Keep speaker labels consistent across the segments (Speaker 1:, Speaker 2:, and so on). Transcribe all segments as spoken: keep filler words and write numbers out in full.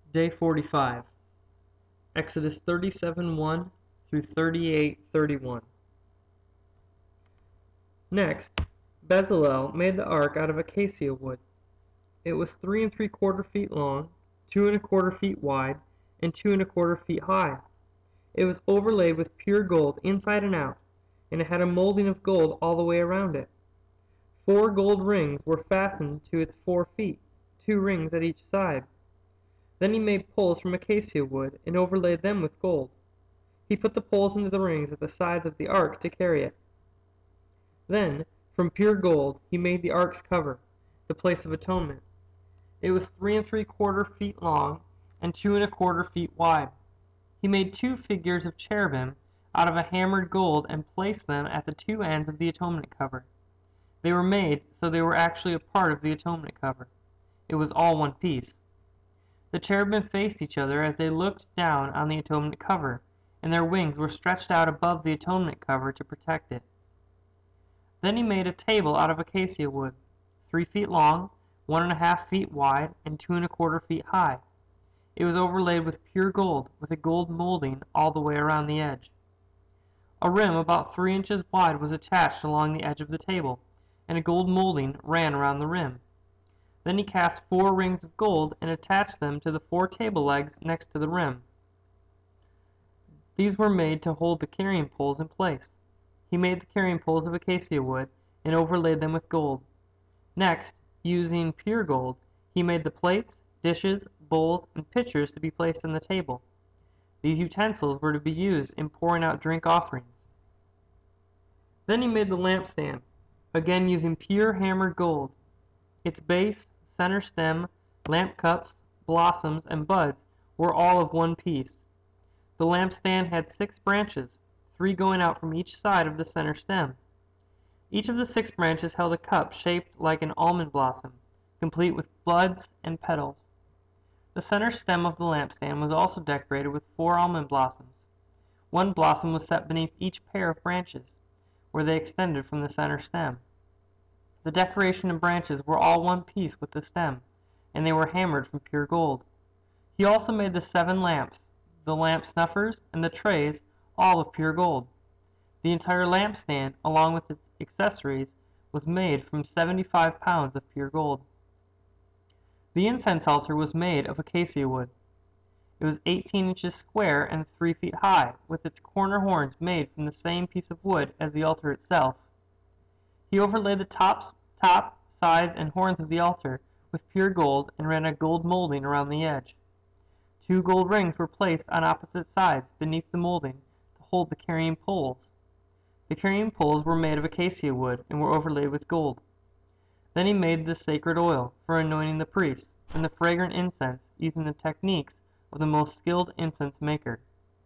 Speaker 1: Day forty-five. Exodus thirty-seven one through thirty-eight thirty-one. Next, Bezalel made the ark out of acacia wood. It was three and three quarter feet long, two and a quarter feet wide, and two and a quarter feet high. It was overlaid with pure gold inside and out, and it had a molding of gold all the way around it. Four gold rings were fastened to its four feet, two rings at each side. Then he made poles from acacia wood and overlaid them with gold. He put the poles into the rings at the sides of the ark to carry it. Then, from pure gold, he made the ark's cover, the place of atonement. It was three and three quarter feet long and two and a quarter feet wide. He made two figures of cherubim out of a hammered gold and placed them at the two ends of the atonement cover. They were made so they were actually a part of the atonement cover. It was all one piece. The cherubim faced each other as they looked down on the atonement cover, and their wings were stretched out above the atonement cover to protect it. Then he made a table out of acacia wood, three feet long, one and a half feet wide, and two and a quarter feet high. It was overlaid with pure gold, with a gold molding all the way around the edge. A rim about three inches wide was attached along the edge of the table, and a gold molding ran around the rim. Then he cast four rings of gold and attached them to the four table legs next to the rim. These were made to hold the carrying poles in place. He made the carrying poles of acacia wood and overlaid them with gold. Next, using pure gold, he made the plates, dishes, bowls, and pitchers to be placed on the table. These utensils were to be used in pouring out drink offerings. Then he made the lampstand, again using pure hammered gold. Its base, center stem, lamp cups, blossoms, and buds were all of one piece. The lampstand had six branches, three going out from each side of the center stem. Each of the six branches held a cup shaped like an almond blossom, complete with buds and petals. The center stem of the lampstand was also decorated with four almond blossoms. One blossom was set beneath each pair of branches, where they extended from the center stem. The decoration and branches were all one piece with the stem, and they were hammered from pure gold. He also made the seven lamps, the lamp snuffers, and the trays, all of pure gold. The entire lampstand, along with its accessories, was made from seventy-five pounds of pure gold. The incense altar was made of acacia wood. It was eighteen inches square and three feet high, with its corner horns made from the same piece of wood as the altar itself. He overlaid the tops, top, sides, and horns of the altar with pure gold and ran a gold molding around the edge. Two gold rings were placed on opposite sides beneath the molding to hold the carrying poles. The carrying poles were made of acacia wood and were overlaid with gold. Then he made the sacred oil for anointing the priests and the fragrant incense using the techniques of the most skilled incense maker.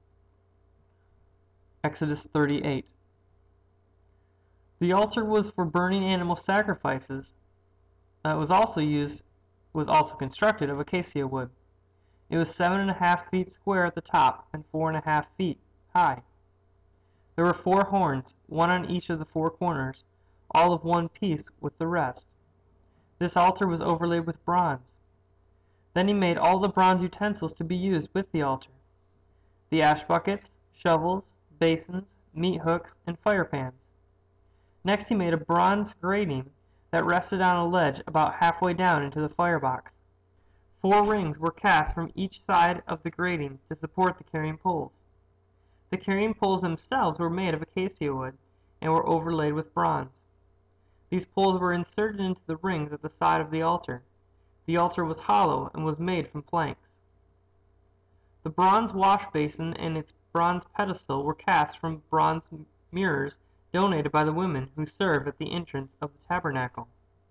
Speaker 1: Exodus thirty-eight. The altar was for burning animal sacrifices. Uh, was also used was also constructed of acacia wood. It was seven and a half feet square at the top and four and a half feet high. There were four horns, one on each of the four corners, all of one piece with the rest. This altar was overlaid with bronze. Then he made all the bronze utensils to be used with the altar: the ash buckets, shovels, basins, meat hooks, and fire pans. Next he made a bronze grating that rested on a ledge about halfway down into the firebox. Four rings were cast from each side of the grating to support the carrying poles. The carrying poles themselves were made of acacia wood and were overlaid with bronze. These poles were inserted into the rings at the side of the altar. The altar was hollow and was made from planks. The bronze wash basin and its bronze pedestal were cast from bronze mirrors donated by the women who served at the entrance of the tabernacle.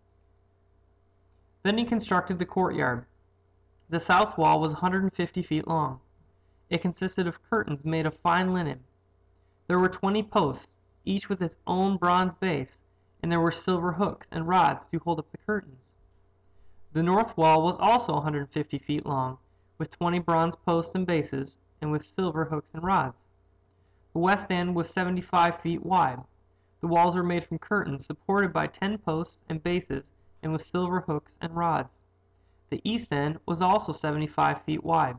Speaker 1: Then he constructed the courtyard. The south wall was one hundred fifty feet long. It consisted of curtains made of fine linen. There were twenty posts, each with its own bronze base, and there were silver hooks and rods to hold up the curtains. The north wall was also one hundred fifty feet long, with twenty bronze posts and bases, and with silver hooks and rods. The west end was seventy-five feet wide. The walls were made from curtains supported by ten posts and bases and with silver hooks and rods. The east end was also seventy-five feet wide.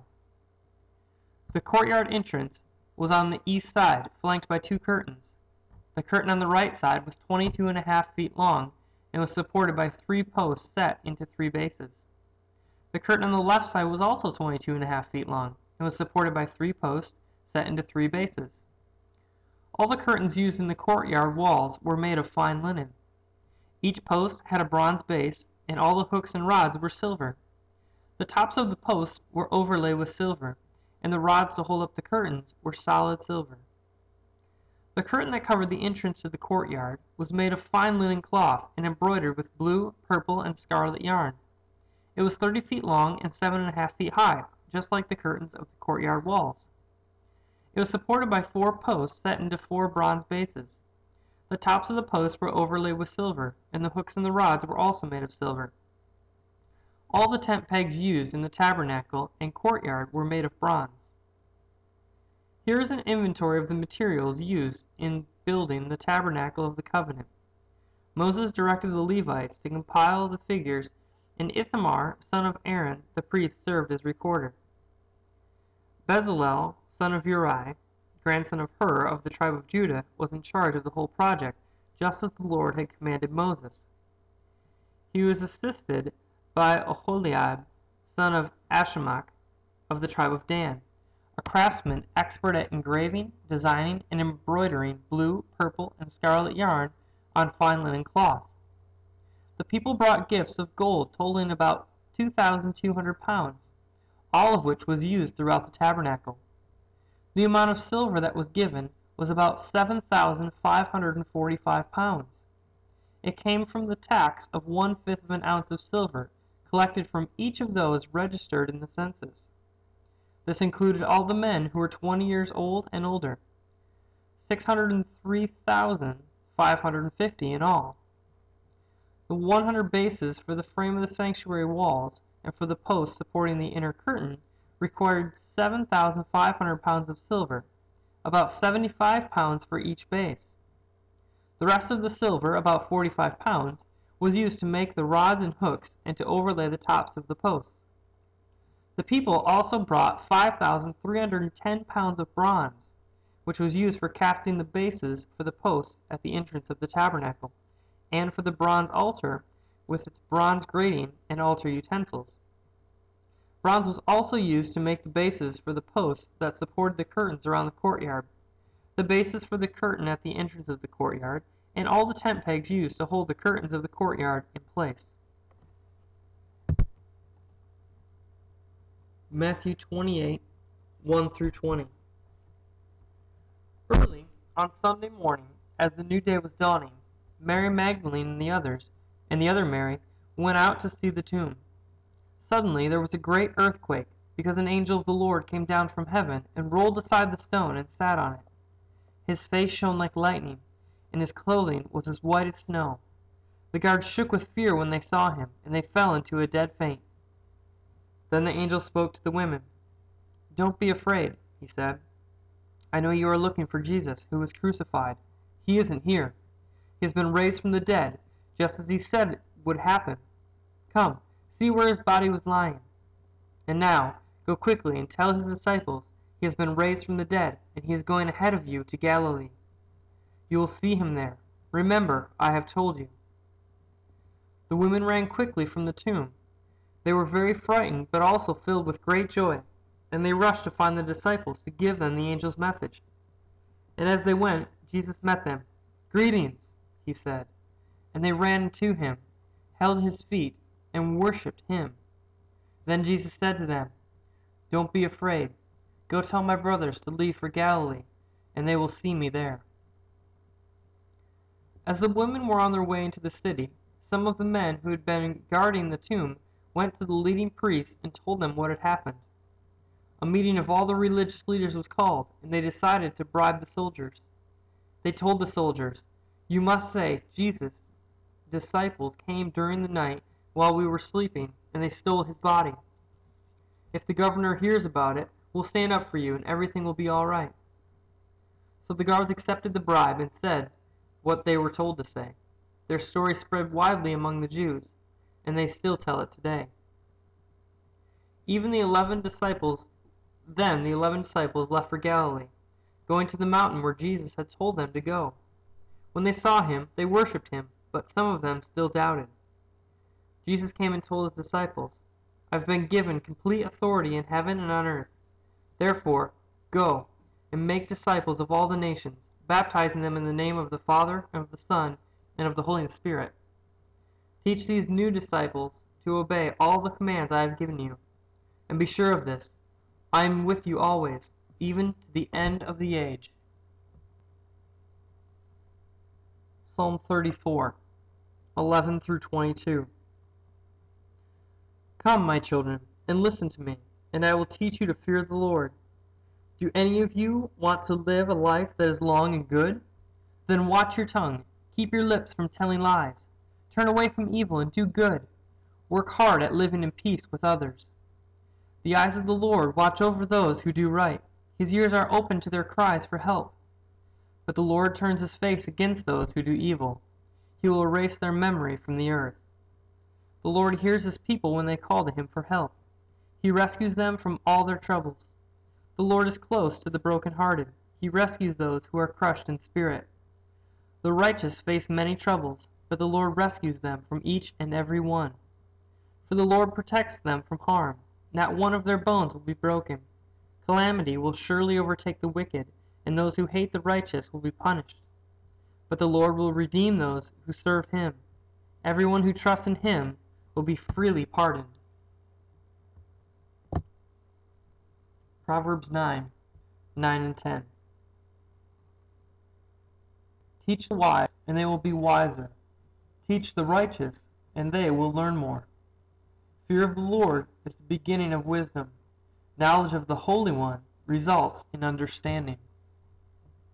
Speaker 1: The courtyard entrance was on the east side, flanked by two curtains. The curtain on the right side was twenty-two and a half feet long and was supported by three posts set into three bases. The curtain on the left side was also twenty-two and a half feet long and was supported by three posts set into three bases. All the curtains used in the courtyard walls were made of fine linen. Each post had a bronze base, and all the hooks and rods were silver. The tops of the posts were overlaid with silver, and the rods to hold up the curtains were solid silver. The curtain that covered the entrance to the courtyard was made of fine linen cloth and embroidered with blue, purple, and scarlet yarn. It was thirty feet long and seven and a half feet high, just like the curtains of the courtyard walls. It was supported by four posts set into four bronze bases. The tops of the posts were overlaid with silver, and the hooks and the rods were also made of silver. All the tent pegs used in the tabernacle and courtyard were made of bronze. Here is an inventory of the materials used in building the tabernacle of the covenant. Moses directed the Levites to compile the figures, and Ithamar, son of Aaron, the priest, served as recorder. Bezalel, son of Uri, grandson of Hur of the tribe of Judah, was in charge of the whole project, just as the Lord had commanded Moses. He was assisted by Oholiab, son of Ahisamach of the tribe of Dan, a craftsman expert at engraving, designing, and embroidering blue, purple, and scarlet yarn on fine linen cloth. The people brought gifts of gold totaling about two thousand two hundred pounds, all of which was used throughout the tabernacle. The amount of silver that was given was about seven thousand five hundred forty-five pounds. It came from the tax of one-fifth of an ounce of silver collected from each of those registered in the census. This included all the men who were twenty years old and older, six hundred three thousand five hundred fifty in all. The one hundred bases for the frame of the sanctuary walls and for the posts supporting the inner curtain required seven thousand five hundred pounds of silver, about seventy-five pounds for each base. The rest of the silver, about forty-five pounds, was used to make the rods and hooks and to overlay the tops of the posts. The people also brought five thousand three hundred ten pounds of bronze, which was used for casting the bases for the posts at the entrance of the tabernacle, and for the bronze altar with its bronze grating and altar utensils. Bronze was also used to make the bases for the posts that supported the curtains around the courtyard, the bases for the curtain at the entrance of the courtyard, and all the tent pegs used to hold the curtains of the courtyard in place. Matthew twenty-eight, one through twenty. Early on Sunday morning, as the new day was dawning, Mary Magdalene and the others, and the other Mary, went out to see the tomb. Suddenly there was a great earthquake, because an angel of the Lord came down from heaven and rolled aside the stone and sat on it. His face shone like lightning, and his clothing was as white as snow. The guards shook with fear when they saw him, and they fell into a dead faint. Then the angel spoke to the women. "Don't be afraid," he said. "I know you are looking for Jesus, who was crucified. He isn't here. He has been raised from the dead, just as he said would happen. Come, see where his body was lying. And now, go quickly and tell his disciples he has been raised from the dead, and he is going ahead of you to Galilee. You will see him there. Remember, I have told you." The women ran quickly from the tomb. They were very frightened, but also filled with great joy, and they rushed to find the disciples to give them the angel's message. And as they went, Jesus met them. "Greetings," he said. And they ran to him, held his feet, and worshipped him. Then Jesus said to them, "Don't be afraid. Go tell my brothers to leave for Galilee, and they will see me there." As the women were on their way into the city, some of the men who had been guarding the tomb went to the leading priests and told them what had happened. A meeting of all the religious leaders was called, and they decided to bribe the soldiers. They told the soldiers, "You must say, 'Jesus' disciples came during the night while we were sleeping, and they stole his body. If the governor hears about it, we'll stand up for you, and everything will be all right." So the guards accepted the bribe and said what they were told to say. Their story spread widely among the Jews, and they still tell it today. Even the eleven disciples, then the eleven disciples left for Galilee, going to the mountain where Jesus had told them to go. When they saw him, they worshipped him, but some of them still doubted. Jesus came and told his disciples, "I've been given complete authority in heaven and on earth. Therefore, go and make disciples of all the nations, baptizing them in the name of the Father, and of the Son, and of the Holy Spirit. Teach these new disciples to obey all the commands I have given you. And be sure of this, I am with you always, even to the end of the age." Psalm thirty-four, eleven through twenty-two. Come, my children, and listen to me, and I will teach you to fear the Lord. Do any of you want to live a life that is long and good? Then watch your tongue, keep your lips from telling lies. Turn away from evil and do good. Work hard at living in peace with others. The eyes of the Lord watch over those who do right. His ears are open to their cries for help. But the Lord turns his face against those who do evil. He will erase their memory from the earth. The Lord hears his people when they call to him for help. He rescues them from all their troubles. The Lord is close to the brokenhearted. He rescues those who are crushed in spirit. The righteous face many troubles, but the Lord rescues them from each and every one. For the Lord protects them from harm. Not one of their bones will be broken. Calamity will surely overtake the wicked, and those who hate the righteous will be punished. But the Lord will redeem those who serve him. Everyone who trusts in him will be freely pardoned. Proverbs nine, nine and ten. Teach the wise, and they will be wiser. Teach the righteous, and they will learn more. Fear of the Lord is the beginning of wisdom. Knowledge of the Holy One results in understanding.